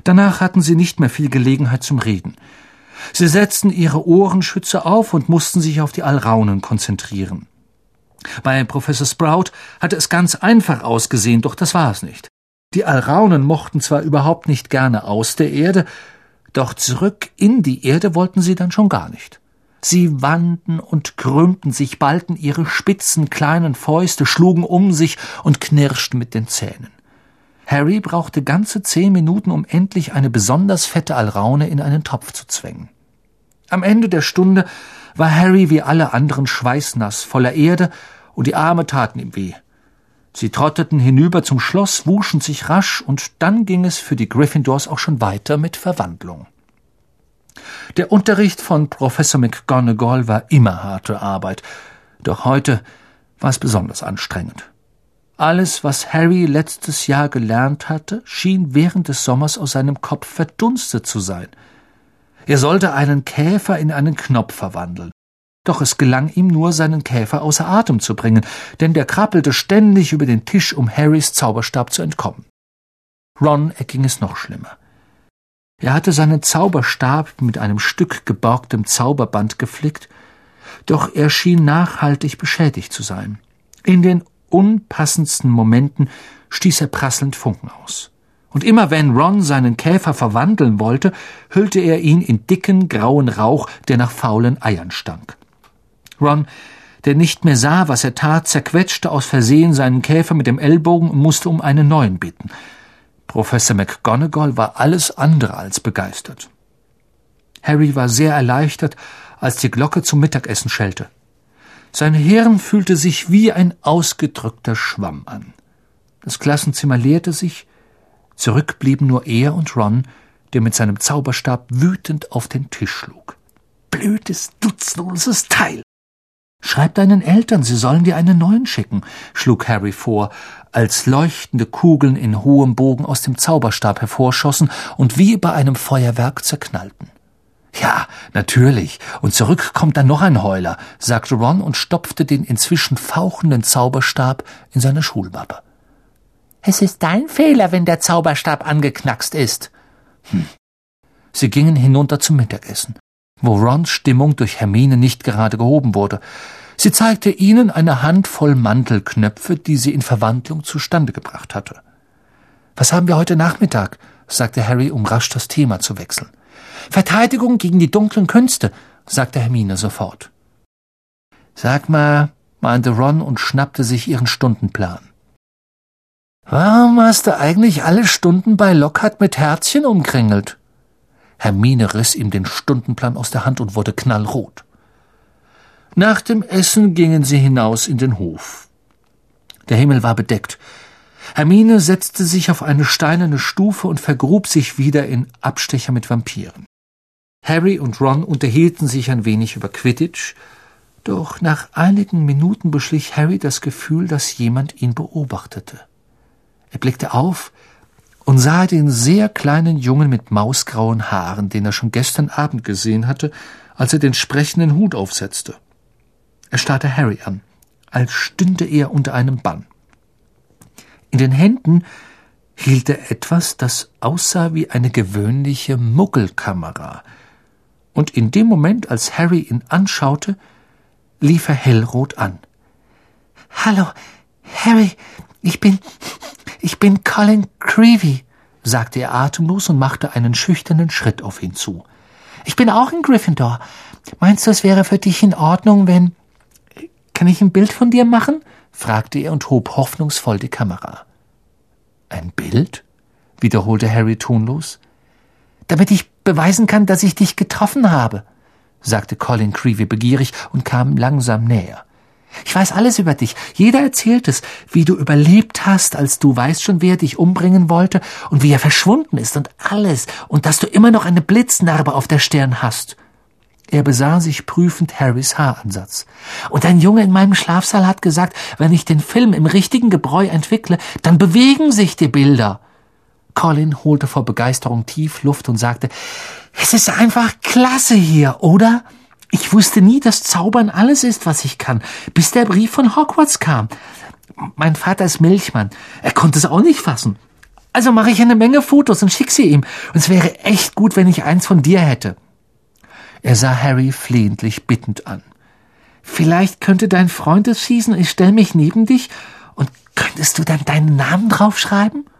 Danach hatten sie nicht mehr viel Gelegenheit zum Reden. Sie setzten ihre Ohrenschütze auf und mussten sich auf die Alraunen konzentrieren. Bei Professor Sprout hatte es ganz einfach ausgesehen, doch das war es nicht. Die Alraunen mochten zwar überhaupt nicht gerne aus der Erde, doch zurück in die Erde wollten sie dann schon gar nicht. Sie wanden und krümmten sich, ballten ihre spitzen kleinen Fäuste, schlugen um sich und knirschten mit den Zähnen. Harry brauchte ganze 10 Minuten, um endlich eine besonders fette Alraune in einen Topf zu zwängen. Am Ende der Stunde war Harry wie alle anderen schweißnass, voller Erde, und die Arme taten ihm weh. Sie trotteten hinüber zum Schloss, wuschen sich rasch, und dann ging es für die Gryffindors auch schon weiter mit Verwandlung. Der Unterricht von Professor McGonagall war immer harte Arbeit, doch heute war es besonders anstrengend. Alles, was Harry letztes Jahr gelernt hatte, schien während des Sommers aus seinem Kopf verdunstet zu sein. Er sollte einen Käfer in einen Knopf verwandeln. Doch es gelang ihm nur, seinen Käfer außer Atem zu bringen, denn der krabbelte ständig über den Tisch, um Harrys Zauberstab zu entkommen. Ron erging es noch schlimmer. Er hatte seinen Zauberstab mit einem Stück geborgtem Zauberband geflickt, doch er schien nachhaltig beschädigt zu sein. In den unpassendsten Momenten stieß er prasselnd Funken aus. Und immer wenn Ron seinen Käfer verwandeln wollte, hüllte er ihn in dicken, grauen Rauch, der nach faulen Eiern stank. Ron, der nicht mehr sah, was er tat, zerquetschte aus Versehen seinen Käfer mit dem Ellbogen und musste um einen neuen bitten. Professor McGonagall war alles andere als begeistert. Harry war sehr erleichtert, als die Glocke zum Mittagessen schellte. Sein Hirn fühlte sich wie ein ausgedrückter Schwamm an. Das Klassenzimmer leerte sich, zurück blieben nur er und Ron, der mit seinem Zauberstab wütend auf den Tisch schlug. »Blödes, nutzloses Teil! »Schreib deinen Eltern, sie sollen dir einen neuen schicken«, schlug Harry vor, als leuchtende Kugeln in hohem Bogen aus dem Zauberstab hervorschossen und wie bei einem Feuerwerk zerknallten. »Ja, natürlich, und zurück kommt dann noch ein Heuler«, sagte Ron und stopfte den inzwischen fauchenden Zauberstab in seine Schulmappe. »Es ist dein Fehler, wenn der Zauberstab angeknackst ist.« Sie gingen hinunter zum Mittagessen, wo Rons Stimmung durch Hermine nicht gerade gehoben wurde. Sie zeigte ihnen eine Handvoll Mantelknöpfe, die sie in Verwandlung zustande gebracht hatte. »Was haben wir heute Nachmittag?« sagte Harry, um rasch das Thema zu wechseln. »Verteidigung gegen die dunklen Künste«, sagte Hermine sofort. »Sag mal«, meinte Ron und schnappte sich ihren Stundenplan. »Warum hast du eigentlich alle Stunden bei Lockhart mit Herzchen umkringelt?« Hermine riss ihm den Stundenplan aus der Hand und wurde knallrot. Nach dem Essen gingen sie hinaus in den Hof. Der Himmel war bedeckt. Hermine setzte sich auf eine steinerne Stufe und vergrub sich wieder in Abstecher mit Vampiren. Harry und Ron unterhielten sich ein wenig über Quidditch, doch nach einigen Minuten beschlich Harry das Gefühl, dass jemand ihn beobachtete. Er blickte auf und sah den sehr kleinen Jungen mit mausgrauen Haaren, den er schon gestern Abend gesehen hatte, als er den sprechenden Hut aufsetzte. Er starrte Harry an, als stünde er unter einem Bann. In den Händen hielt er etwas, das aussah wie eine gewöhnliche Muggelkamera, und in dem Moment, als Harry ihn anschaute, lief er hellrot an. »Hallo, Harry, ich bin Colin Creevey«, sagte er atemlos und machte einen schüchternen Schritt auf ihn zu. »Ich bin auch in Gryffindor. Meinst du, es wäre für dich in Ordnung, wenn... Kann ich ein Bild von dir machen?« fragte er und hob hoffnungsvoll die Kamera. »Ein Bild?« wiederholte Harry tonlos. »Damit ich beweisen kann, dass ich dich getroffen habe«, sagte Colin Creevey begierig und kam langsam näher. »Ich weiß alles über dich. Jeder erzählt es, wie du überlebt hast, als du weißt schon, wer dich umbringen wollte und wie er verschwunden ist und alles und dass du immer noch eine Blitznarbe auf der Stirn hast.« Er besah sich prüfend Harrys Haaransatz. »Und ein Junge in meinem Schlafsaal hat gesagt, wenn ich den Film im richtigen Gebräu entwickle, dann bewegen sich die Bilder.« Colin holte vor Begeisterung tief Luft und sagte, »Es ist einfach klasse hier, oder? Ich wusste nie, dass Zaubern alles ist, was ich kann, bis der Brief von Hogwarts kam. Mein Vater ist Milchmann. Er konnte es auch nicht fassen. Also mache ich eine Menge Fotos und schick sie ihm. Und es wäre echt gut, wenn ich eins von dir hätte. Er sah Harry flehentlich bittend an. Vielleicht könnte dein Freund es schießen, ich stelle mich neben dich und könntest du dann deinen Namen draufschreiben?